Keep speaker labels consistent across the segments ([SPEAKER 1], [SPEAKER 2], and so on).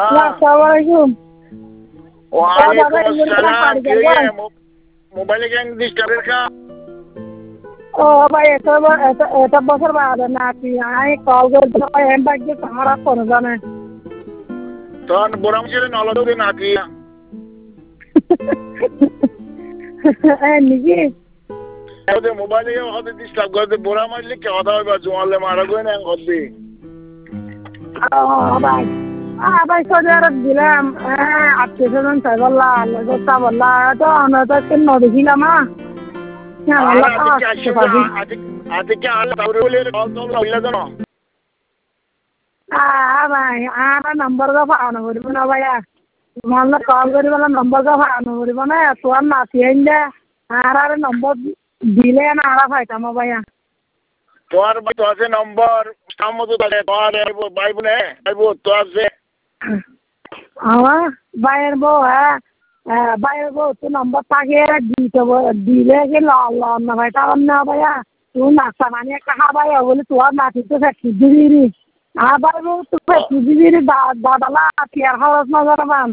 [SPEAKER 1] আসসালামু
[SPEAKER 2] ওয়ালাইকুম আসসালাম। মোবাইলে কেন ডিস্টার্বের কা?
[SPEAKER 1] ও ভাই এটা বছর বাদে নাকি আমি কল করতে ভাই এম বাকি সারা করে জানে
[SPEAKER 2] তখন বোরাম ছিল নলদে নাকি
[SPEAKER 1] নাকি
[SPEAKER 2] ওদের মোবাইলে হতে ডিস্টার্ব করে বোরাম আসলে কে কথা হবে জোয়ালে মারা গো না করবে
[SPEAKER 1] ভাই ভাই সজার দিলাম আত্মীয়স্বজন চাই বললা গোটা বললা তো আমরা তো কেন দেখিলাম
[SPEAKER 2] আজকে আল্লাহ তাহলে বলে কল তো হইলা জানো
[SPEAKER 1] ভাই আর নম্বর গা পাওনা করিব না ভাইয়া তোমার কল করিব নম্বর গা পাওনা করিব না তোমার নাতি আইন দে আর নম্বর দিলে না আর পাইতাম ভাইয়া
[SPEAKER 2] তোমার তো আছে নম্বর সামতো তাহলে তোমার ভাই বোনে ভাই বোন তো আছে
[SPEAKER 1] আমার ভাইয়ের বউ ভাইয়ের বউ তো নম্বর থাকে দিলে কি লন না ভাই তার না ভাইয়া তুই নাস্তা মানে একটা খাবাই বলে তোমার নাতি তো ফ্যাক্টরি দিবি আবার বউ তো ফ্যাক্টরি দিবি দাদালা কেয়ার খরচ না জানাবান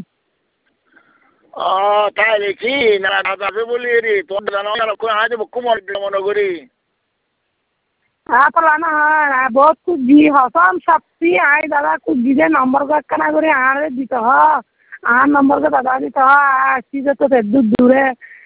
[SPEAKER 2] তাই দেখি না দাদা বলি রে তোমার জানো আজ কুমার মনে করি
[SPEAKER 1] তারপর না বহুত খুব দি হসম সত্যি আই দাদা খুব দিলে নম্বর কানা করে আর দিতে আর নম্বর দাদা দিতে আসছি তো দূরে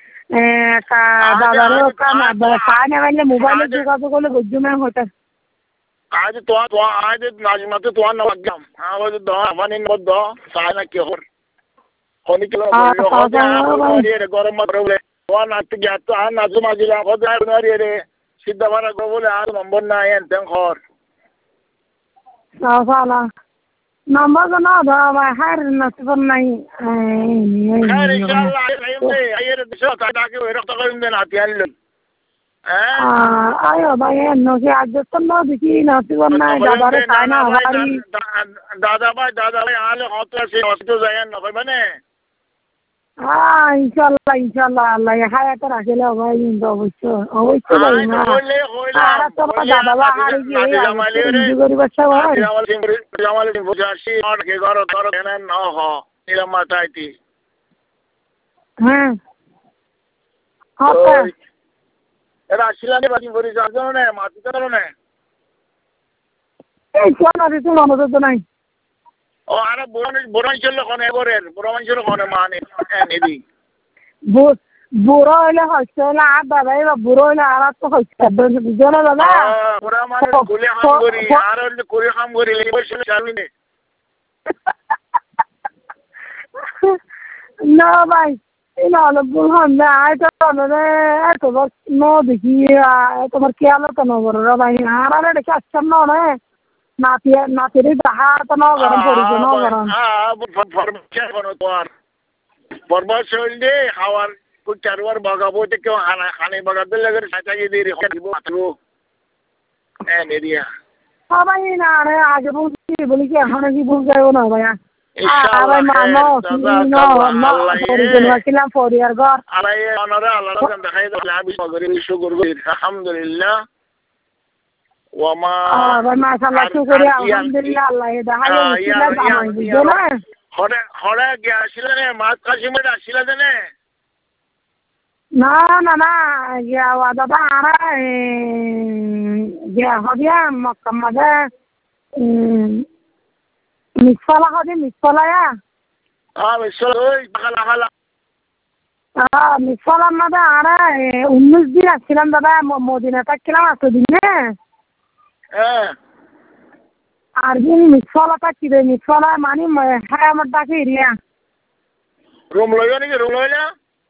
[SPEAKER 1] দাদারও পায় না পাইলে মোবাইলে যোগাযোগ করলে বুঝুমে হতে
[SPEAKER 2] আজ তো আজ নাজমাতে তোমার নাম একদম আমাদের দানি মধ্য চায় না কেহর খনি কিলো গরম মাত্র বলে তোমার নাচতে গিয়ে তো আর নাচু মাঝিলাম হতে রে সিদ্ধা ভাড়া গো বলে আর নম্বর নাই এনতেন ঘর
[SPEAKER 1] নম্বর তো না ধরা ভাই হার নাচব নাই আয় ভাই নকি আজ তো না দেখি নাচব নাই দাদারে খায় না
[SPEAKER 2] দাদা ভাই আলে হত আছে হসপিটাল যায় না ভাই মানে
[SPEAKER 1] ইনশাল্লাহ আল্লাহ হায়াতে রাখিলে ভাই কিন্তু অবশ্যই ভাই না আর তো দাদা ভাই হারি গিয়ে হিন্দু গরিব আছে ভাই
[SPEAKER 2] জামালে বুঝাছি আটকে ঘর ঘর এনে ন হ নিলাম মাথাইতি
[SPEAKER 1] হ্যাঁ
[SPEAKER 2] এরা আসিলানি বাকি করি জানো না মাটি জানো না
[SPEAKER 1] এই কোন আছে তো মনে তো নাই
[SPEAKER 2] ও আরে বড় ছিল কোনে এবারের বড় মানুষের কোনে মানে নেদি
[SPEAKER 1] বুড়ো হইলে হচ্ছে হইলে আর দাদা এবার বুড়ো হইলে আর তো হচ্ছে বুঝলো দাদা
[SPEAKER 2] বুড়া মানে গুলে কাম করি আর হইলে করে কাম করি বসে চালু নে
[SPEAKER 1] না ভাই এই না ভুল হন না আয় তো তোমার ন দেখি তোমার খেয়াল তো নবর ভাই আর আরে দেখে আসছেন না রে নাতির ডাহা তো ন গরম পড়িছে ন গরম
[SPEAKER 2] বরবাদ শৈল দে খাওয়ার চারবার বাগাবো কেউ খানে বাগাতে লাগে সাঁচাকে দিয়ে রেখে দিব এরিয়া
[SPEAKER 1] ভাই না রে আগে বলছি বলি কি এখন কি ভুল যাবো না ভাইয়া
[SPEAKER 2] আলহামদুলিল্লাহ মাছ কাশিমের আসিলা জানে
[SPEAKER 1] না না না দাদা আর হদিয়া মক্কা মিসফলা হদি মিসফলায়া মিসফলার মধ্যে আর 19 দিন আসছিলাম দাদা মদিনা থাকছিলাম এতদিনে আর দিন মিসফলা থাকি রে মিসফলা মানে হ্যাঁ আমার ডাকে এরিয়া
[SPEAKER 2] রুম লইয়া নাকি রুম লইলা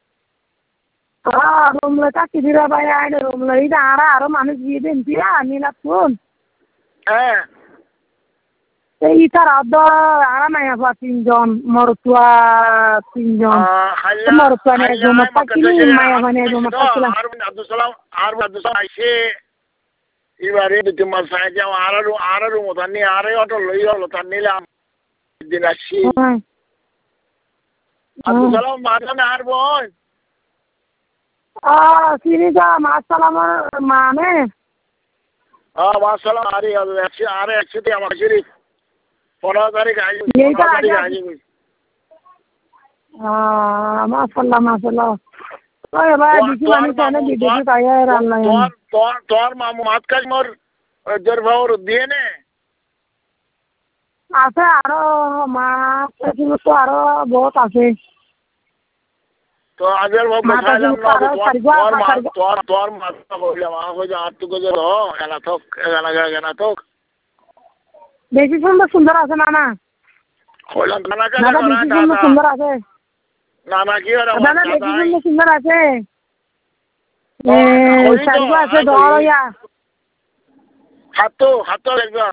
[SPEAKER 1] রুম লই থাকি দিরা ভাই আইলে রুম লই আরো মানুষ গিয়ে দিন দিয়া নীলা ফোন এই তার আদ আর নাই আপা 3 জন মরতুয়া 3 জন মরতুয়া নিয়ে জমা থাকি মায়া মানে জমা থাকছিলাম
[SPEAKER 2] আব্দুল সালাম আইসে এবারে দুটি মাস আগে আর মতো নিয়ে আর অটো লই হলো তার নিলাম দিন আসছি আব্দুল সালাম মাঝখানে আর বোন
[SPEAKER 1] সিরিজা মাসালাম মানে
[SPEAKER 2] মাসালাম আরে একসাথে আমার শরীফ 15 তারিখ আইব,
[SPEAKER 1] এই তো
[SPEAKER 2] 15 তারিখ
[SPEAKER 1] আগে
[SPEAKER 2] আইব।
[SPEAKER 1] মাশাল্লাহ মাশাল্লাহ। ওই এবার বেশি মানুষ এনে বিদেশি পাইয়া রান্না
[SPEAKER 2] তোর মামু মাত কাজ মোর জোর ভাবর দিয়ে নে।
[SPEAKER 1] আছে আরো মাছ থাকিব তো আরো বহুত আছে।
[SPEAKER 2] তো আগের ভাব
[SPEAKER 1] মাছ
[SPEAKER 2] খাইলাম
[SPEAKER 1] থাকিব
[SPEAKER 2] না
[SPEAKER 1] আরো
[SPEAKER 2] তোর মাছ কইলাম কইলাম আর তুকে যে এলা থাক এলা থাক
[SPEAKER 1] বেশি সুন্দর সুন্দর আছে না না
[SPEAKER 2] কইলাম খানা
[SPEAKER 1] দাদা
[SPEAKER 2] কাজা
[SPEAKER 1] বেশি
[SPEAKER 2] করা
[SPEAKER 1] সুন্দর সুন্দর আছে
[SPEAKER 2] না কি হলো
[SPEAKER 1] দাদা বেশি সুন্দর সুন্দর আছে
[SPEAKER 2] ওই তো,
[SPEAKER 1] সারিগো আছে
[SPEAKER 2] আয়
[SPEAKER 1] দর
[SPEAKER 2] কই।
[SPEAKER 1] ইয়া
[SPEAKER 2] হাতো দেখবা